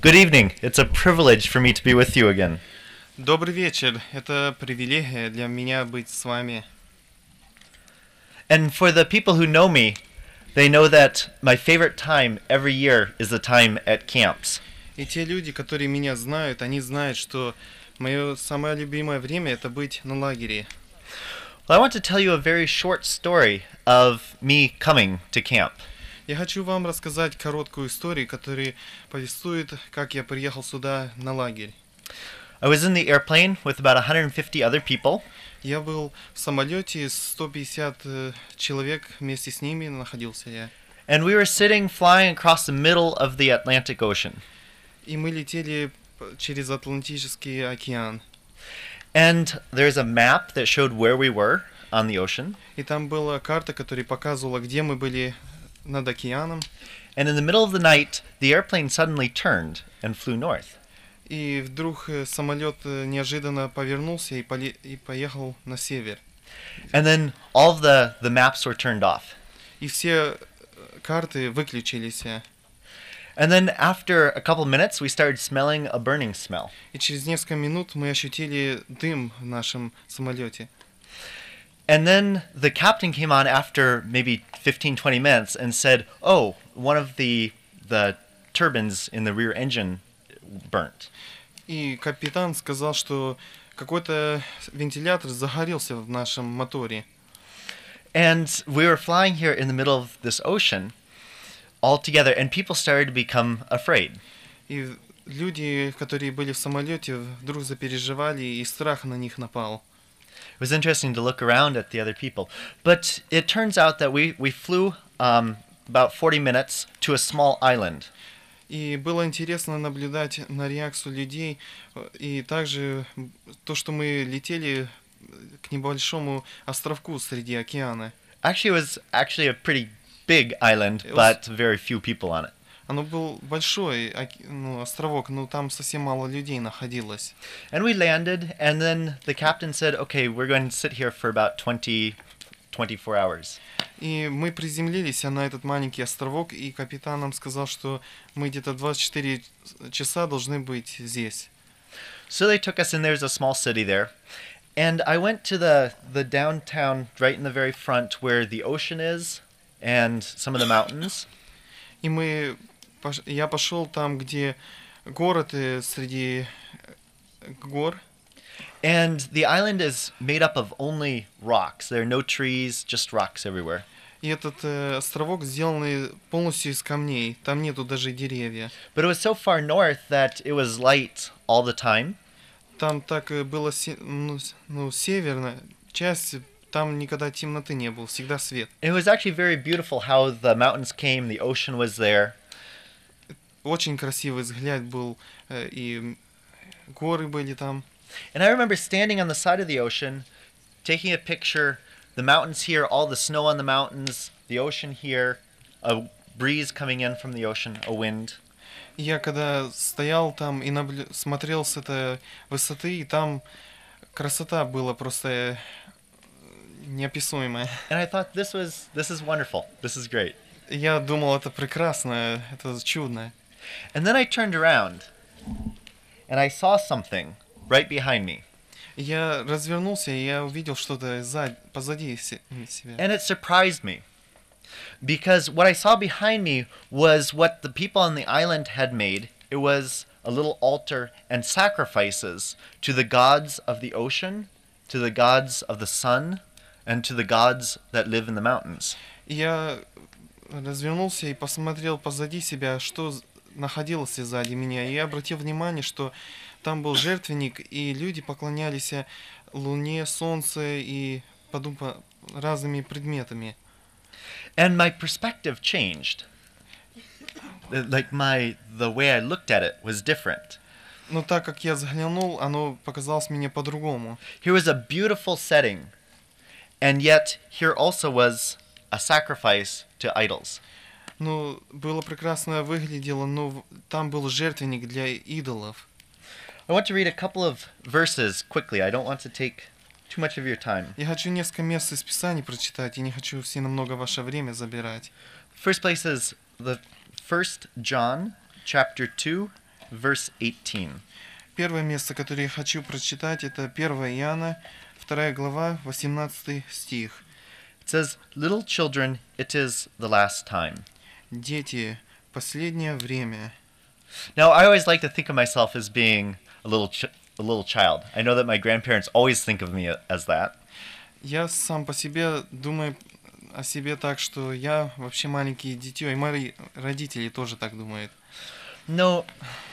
Good evening. It's a privilege for me to be with you again. Добрый вечер. Это привилегия для меня быть с вами. And for the people who know me, they know that my favorite time every year is the time at camps. И те люди, которые меня знают, они знают, что мое самое любимое время это быть на лагере. Well, I want to tell you a very short story of me coming to camp. Я хочу вам рассказать короткую историю, которая повествует, как я приехал сюда на лагерь. I was in the airplane with about 150 other people, Я был в самолете, 150 человек вместе с ними находился я. and we were sitting flying across the middle of the Atlantic Ocean. И мы летели через Атлантический океан. And there's a map that showed where we were on the ocean. И там была карта, которая показывала, где мы были над океаном. And in the middle of the night, the airplane suddenly turned and flew north. И вдруг самолет неожиданно повернулся и поехал на север. And then all of the maps were turned off. И все карты выключились. And then after a couple minutes, we started smelling a burning smell. И через несколько минут мы ощутили дым в нашем самолете. And then the captain came on after maybe 15-20 minutes and said, oh, one of the turbines in the rear engine burnt. И капитан сказал, что какой-то вентилятор загорелся в нашем моторе. And we were flying here in the middle of this ocean all together, and people started to become afraid. И люди, которые были в самолете, вдруг запереживали, и страх на них напал. It was interesting to look around at the other people. But it turns out that we flew about 40 minutes to a small island. И было интересно наблюдать на реакцию людей, и также то, что мы летели к небольшому островку среди океана. Actually, it was actually a pretty big island, It was- but very few people on it. Оно был большой островок, но там совсем мало людей находилось. And we landed, and then the captain said, okay, we're going to sit here for about 24 hours. И мы приземлились на этот маленький островок, и капитан нам сказал, что мы где-то 24 часа должны быть здесь. So they took us, and there's a small city there. And I went to the downtown right in the very front where the ocean is and some of the mountains. И я пошел там, где город среди гор. And the island is made up of only rocks. There are no trees, just rocks everywhere. И этот островок сделанный полностью из камней. Там нету даже деревьев. But it was so far north that it was light all the time. Там так было северная часть, там никогда темноты не было, всегда свет. It was actually very beautiful how the mountains came, the ocean was there. Очень красивый взгляд был, и горы были там. And I remember standing on the side of the ocean, taking a picture, the mountains here, all the snow on the mountains, the ocean here, a breeze coming in from the ocean, a wind. Я когда стоял там и смотрел с этой высоты, и там красота была просто неописуемая. And I thought this is wonderful. This is great. Я думал, это прекрасно, это чудно. And then I turned around and I saw something right behind me. Я развернулся, и я увидел что-то позади себя. And it surprised me. Because what I saw behind me was what the people on the island had made. It was a little altar and sacrifices to the gods of the ocean, to the gods of the sun, and to the gods that live in the mountains. Я развернулся и посмотрел позади себя, что находилось сзади меня. И я обратил внимание, что там был жертвенник, и люди поклонялись луне, солнцу и разными предметами. And my perspective changed. Like the way I looked at it was different. Но так как я взглянул, оно показалось мне по-другому. Here was a beautiful setting, and yet here also was a sacrifice to idols. Ну, было прекрасно выглядело, но там был жертвенник для идолов. I want to read a couple of verses quickly. I don't want to take too much of your time. Я хочу несколько мест из Писаний прочитать, и не хочу все намного ваше время забирать. First place is the 1 John chapter 2 verse 18. Первое место, которое я хочу прочитать, это 1 Иоанна, 2 глава, 18 стих. It says, "Little children, it is the last time." Дети, последнее время. Now, I always like to think of myself as being a little child. I know that my grandparents always think of me as that. Я сам по себе думаю о себе так, что я вообще маленький дитё, и мои родители тоже так думают. No.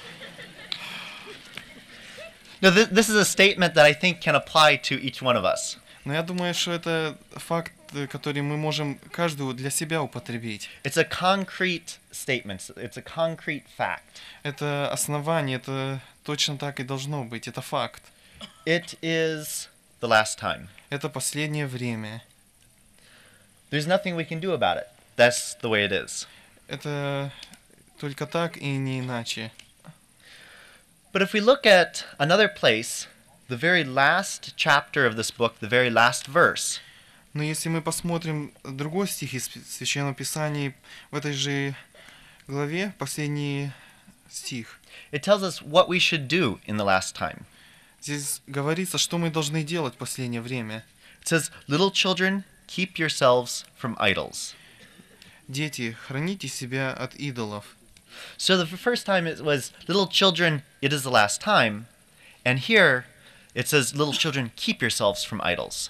No, this is a statement that I think can apply to each one of us. Но я думаю, что это факт, который мы можем каждую для себя употребить. It's a concrete statement. It's a concrete fact. Это основание, это точно так и должно быть, это факт. It is the last time. Это последнее время. There's nothing we can do about it. That's the way it is. Это только так и не иначе. But if we look at another place, the very last chapter of this book, the very last verse, Но если мы посмотрим другой стих из Священного Писания, в этой же главе, последний стих, it tells us what we should do in the last time. здесь говорится, что мы должны делать в последнее время. It says, "Little children, keep yourselves from idols." Дети, храните себя от идолов. So the first time it was, "Little children, it is the last time." And here it says, "Little children, keep yourselves from idols."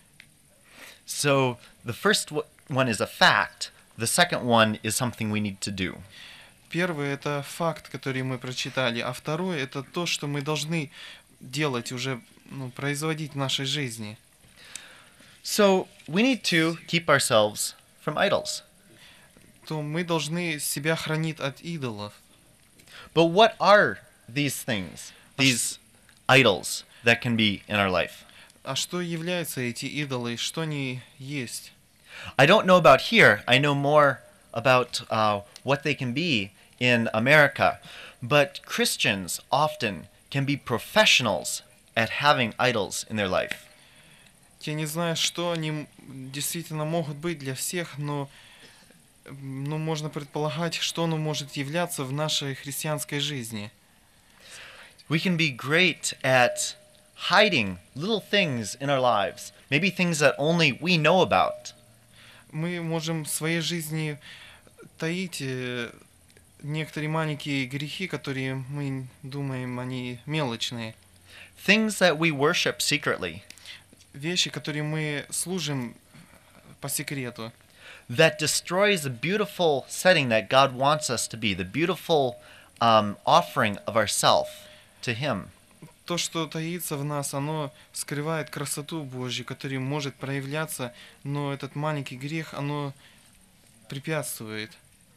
So the first one is a fact. The second one is something we need to do. Первый — это факт, который мы прочитали, а второй — это то, что мы должны делать уже, производить в нашей жизни. So we need to keep ourselves from idols. То мы должны себя хранить от идолов. But what are these things, these idols that can be in our life? А что являются эти идолы? Что они есть? I don't know about here. I know more about what they can be in America. But Christians often can be professionals at having idols in their life. Я не знаю, что они действительно могут быть для всех, но можно предполагать, что оно может являться в нашей христианской жизни. We can be great at hiding little things in our lives, maybe things that only we know about. Мы можем в своей жизни таить некоторые маленькие грехи, которые мы думаем, они мелочные. Things that we worship secretly, Вещи, которые мы служим по секрету. that destroys the beautiful setting that God wants us to be, the beautiful offering of ourself to Him. То, что таится в нас, оно скрывает красоту Божью, которая может проявляться, но этот маленький грех, оно препятствует.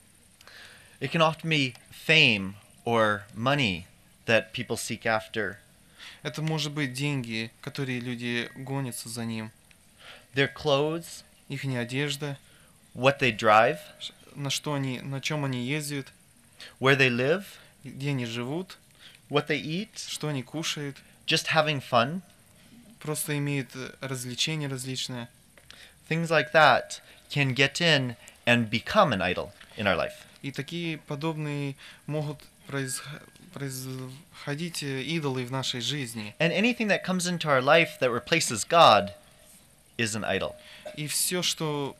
It can often be fame or money that people seek after, Это может быть деньги, которые люди гонятся за ним. their clothes, Их одежда, what they drive, на чем они ездят, where they live, где они живут, what they eat, что они кушают, just having fun. просто имеют развлечения различные. Things like that can get in and become an idol in our life. И такие подобные могут происходить идолы в нашей жизни. And anything that comes into our life that replaces God is an idol. И все, что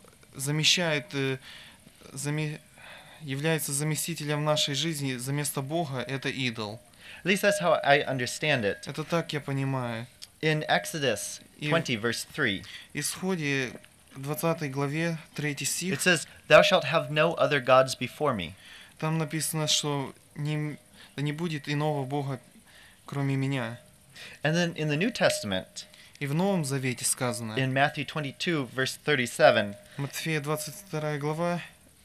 является заместителем в нашей жизни за место Бога, это идол. At least that's how I understand it. Это так я понимаю. In Exodus 20, verse 3, Исходе 20 главе 3 стих, it says, "Thou shalt have no other gods before me." там написано, что да не будет иного Бога, кроме меня. And then in the New Testament, И в Новом Завете сказано, in Matthew 22, verse 37, Матфея 22 глава,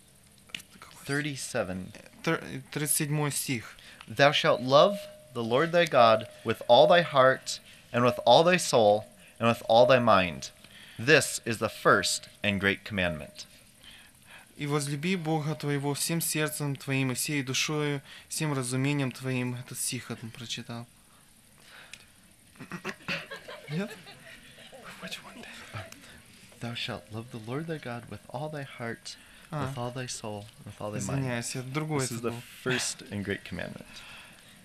37, 37 стих. "Thou shalt love the Lord thy God with all thy heart, and with all thy soul, and with all thy mind. This is the first and great commandment." «И возлюби Бога твоего всем сердцем твоим и всей душою, всем разумением твоим». Этот стих я там прочитал. Yep. "Thou shalt love the Lord thy God with all thy heart, with all thy soul, with all thy mind." Извиняюсь, это другой This is это the был. first and great commandment.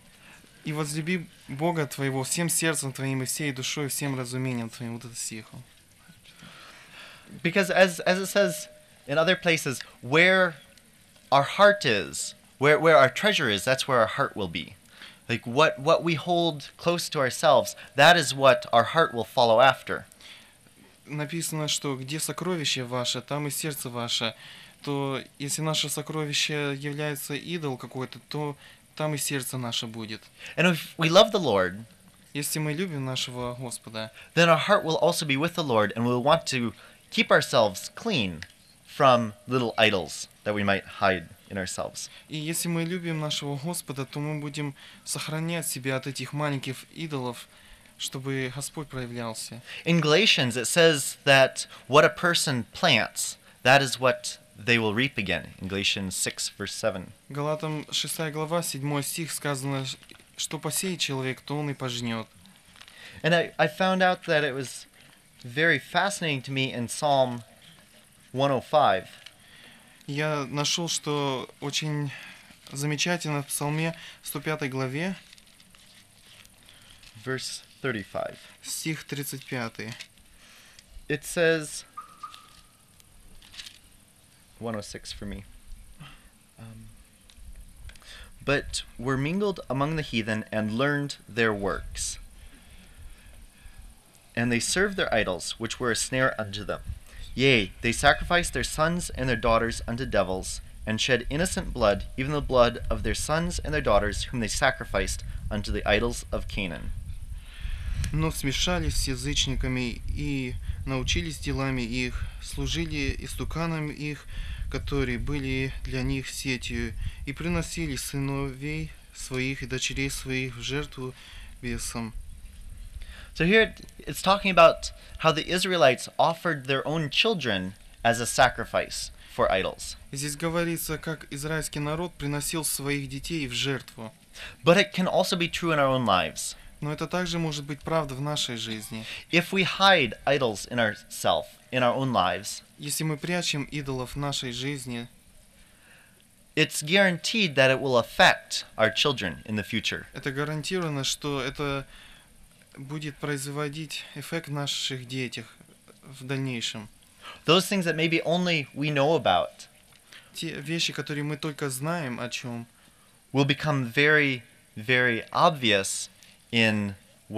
И возлюби Бога твоего всем сердцем твоим и всей душой, всем разумением твоим. Вот это стих. Because as it says in other places, where our heart is, where our treasure is, that's where our heart will be. Like what we hold close to ourselves, that is what our heart will follow after. Написано, что где сокровище ваше, там и сердце ваше. То если наше сокровище является идол какой-то, то там и сердце наше будет. And if we love the Lord, Если мы любим нашего Господа, then our heart will also be with the Lord, and we'll want to keep ourselves clean from little idols that we might hide in ourselves. и если мы любим нашего Господа, то мы будем сохранять себя от этих маленьких идолов, чтобы Господь проявлялся. In Galatians, it says that what a person plants, that is what they will reap again. In Galatians 6, verse 7. Галатам 6 глава, 7 стих сказано, что посеет человек, то он и пожнет. And I found out that it was very fascinating to me in Psalm 105. Я нашел, что очень замечательно в Псалме 105 главе, Verse 35. стих 35. It says 106 for me. But were mingled among the heathen and learned their works. And they served their idols, which were a snare unto them. Yea, they sacrificed their sons and their daughters unto devils, and shed innocent blood, even the blood of their sons and their daughters, whom they sacrificed unto the idols of Canaan. Но смешались с язычниками и научились делами их, служили истуканам их, которые были для них сетью, и приносили сыновей своих и дочерей своих в жертву бесам. So here it's talking about how the Israelites offered their own children as a sacrifice for idols. Здесь говорится, как израильский народ приносил своих детей в жертву. But it can also be true in our own lives. Но это также может быть правда в нашей жизни. If we hide idols in ourselves, in our own lives, Если мы прячем идолов в нашей жизни, it's guaranteed that it will affect our children in the future. это гарантированно, что это будет производить эффект в наших детях в дальнейшем. Those things that maybe only we know about Те вещи, которые мы только знаем о чем, will become very, very obvious in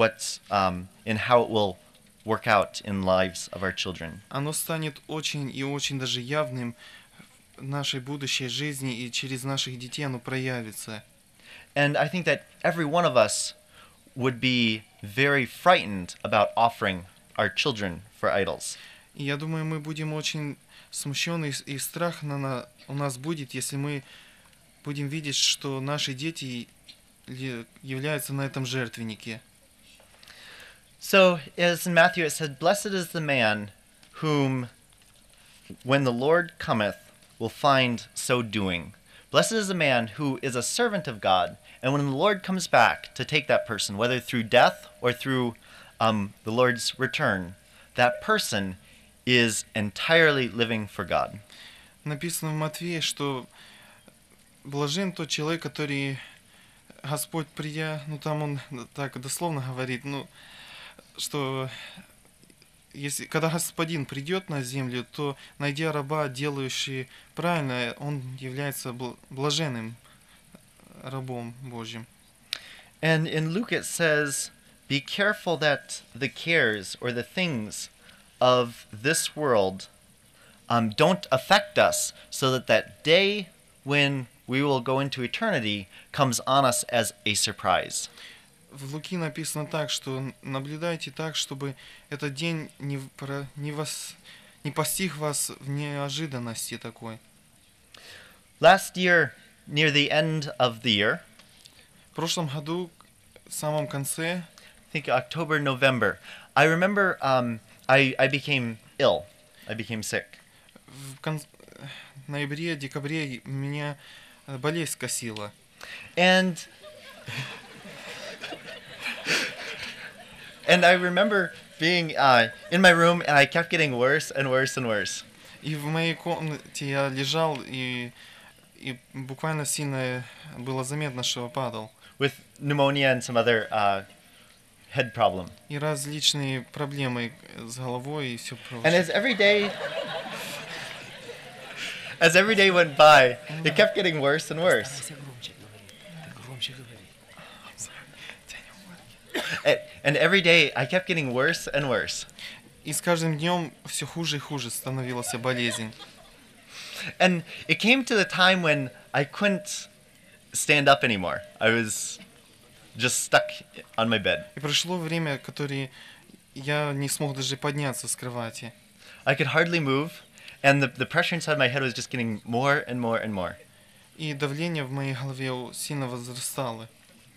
in how it will work out in lives of our children. оно станет очень и очень даже явным в нашей будущей жизни, и через наших детей оно проявится. And I think that every one of us would be very frightened about offering our children for idols. И я думаю, мы будем очень смущены, и страх у нас будет, если мы будем видеть, что наши дети являются на этом жертвеннике. So, as in Matthew it said, "Blessed is the man whom, when the Lord cometh, will find so doing. Blessed is the man who is a servant of God, and when the Lord comes back to take that person, whether through death or through the Lord's return, that person is entirely living for God." Написано в Матфея, что блажен тот человек, который Господь придя, там он так дословно говорит, что когда Господин придет на землю, то, найдя раба, делающий правильно, он является блаженным рабом Божьим. And in Luke it says, "Be careful that the cares or the things of this world don't affect us, so that day when we will go into eternity comes on us as a surprise." В Луки написано так, что наблюдайте так, чтобы этот день не постиг вас в неожиданности такой. Last year, near the end of the year, В прошлом году, в самом конце, I think October, November, I remember I became ill. I became sick. в ноябре, декабре меня болезнь скосила. And I remember being in my room, and I kept getting worse and worse and worse. И в моей комнате я лежал, и И буквально сильно было заметно, что падал. with pneumonia and some other head problem. И различные проблемы с головой и все And прочее. as every day went by, it kept getting worse and worse. Старайся громче говорить. Ты громче говори. And every day I kept getting worse and worse. И с каждым днем все хуже и хуже становилась болезнь. And it came to the time when I couldn't stand up anymore. I was just stuck on my bed. И прошло время, которое я не смог даже подняться с кровати. I could hardly move, and the pressure inside my head was just getting more and more and more. И давление в моей голове сильно возрастало.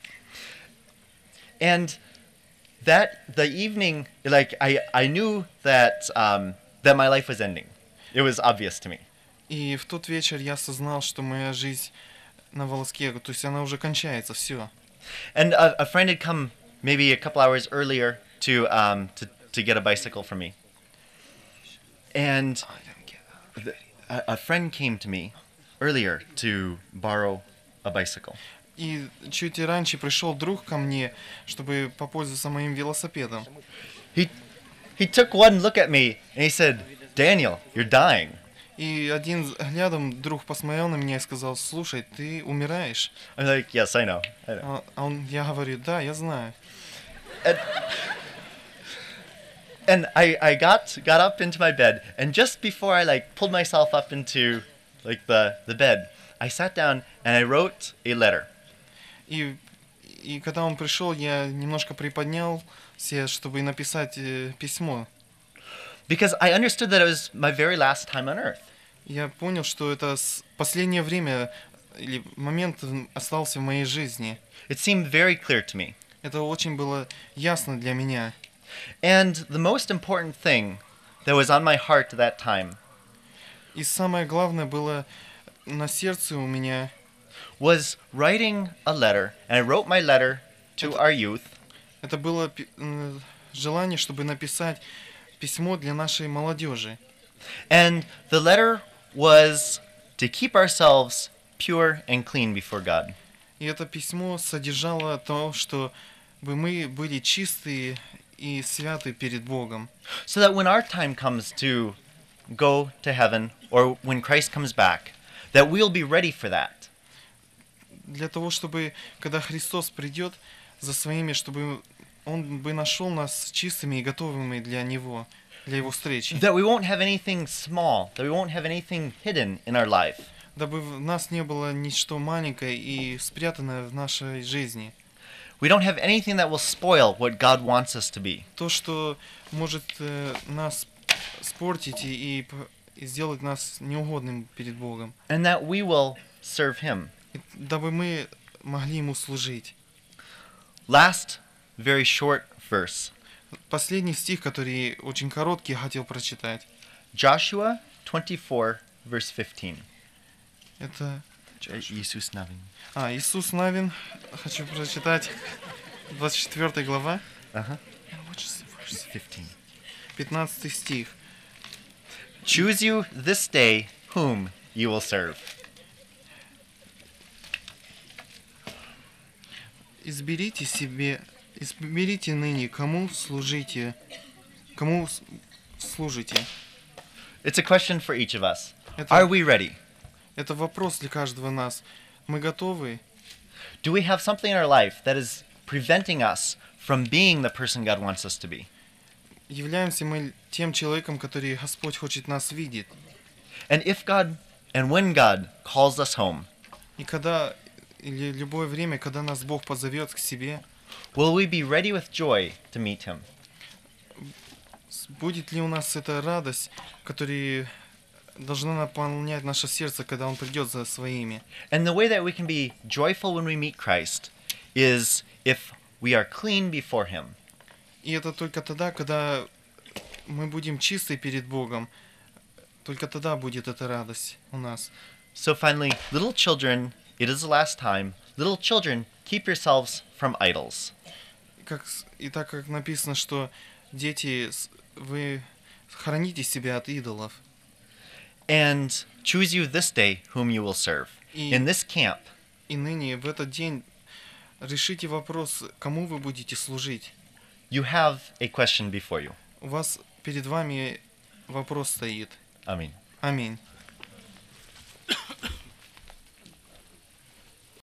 And the evening, like I knew that that my life was ending. It was obvious to me. И в тот вечер я осознал, что моя жизнь на волоске, то есть она уже кончается, все. And a friend had come maybe a couple hours earlier to get a bicycle from me. And a friend came to me earlier to borrow a bicycle. И чуть раньше пришел друг ко мне, чтобы попользоваться моим велосипедом. He took one look at me and he said, "Daniel, you're dying." И один взглядом друг посмотрел на меня и сказал: слушай, ты умираешь. I'm like, "Yes, I know." I know. Я говорю: да, я знаю. And I got up into my bed, and just before I like pulled myself up into like the bed, I sat down and I wrote a letter. И когда он пришел, я немножко приподнялся, чтобы написать письмо. Because I understood that it was my very last time on earth. Я понял, что это последнее время или момент остался в моей жизни. It seemed very clear to me. Это очень было ясно для меня. And the most important thing that was on my heart at that time И самое главное было на сердце у меня was writing a letter. And I wrote my letter to our youth. это было желание, чтобы написать письмо для нашей молодежи. And the letter was to keep ourselves pure and clean before God. И это письмо содержало то, что мы были чистые и святы перед Богом. So that when our time comes to go to heaven, or when Christ comes back, that we'll be ready for that. Для того, чтобы, когда Христос придет за своими, чтобы Он бы нашел нас чистыми и готовыми для Него, для Его встречи. That we won't have anything small, that we won't have anything hidden in our life. Дабы в нас не было ничто маленькое и спрятанное в нашей жизни. We don't have anything that will spoil what God wants us to be. То, что может нас спортить и сделать нас неугодным перед Богом. And that we will serve Him. И дабы мы могли Ему служить. Last, very short verse. Последний стих, который очень короткий, я хотел прочитать. Joshua 24, verse 15. Это Иисус Навин. Иисус Навин, хочу прочитать, 24 глава, Uh-huh. 15. 15 стих. Choose you this day whom you will serve. Изберите ныне, кому служите. It's a question for each of us. Это, Are we ready? это вопрос для каждого нас. Мы готовы? Do we have something in our life that is preventing us from being the person God wants us to be? Являемся мы тем человеком, который Господь хочет нас видеть? And when God calls us home, И когда, или любое время, когда нас Бог позовет к себе, will we be ready with joy to meet Him? будет ли у нас эта радость, которая должна наполнять наше сердце, когда Он придет за своими? And the way that we can be joyful when we meet Christ is if we are clean before Him. И это только тогда, когда мы будем чисты перед Богом, только тогда будет эта радость у нас. So finally, little children, it is the last time. Little children, keep yourselves from idols. И так как написано, что дети, вы храните себя от идолов. And choose you this day whom you will serve. И, In this camp, и ныне, в этот день, решите вопрос, кому вы будете служить. you have a question before you. У вас перед вами вопрос стоит. Аминь. Аминь.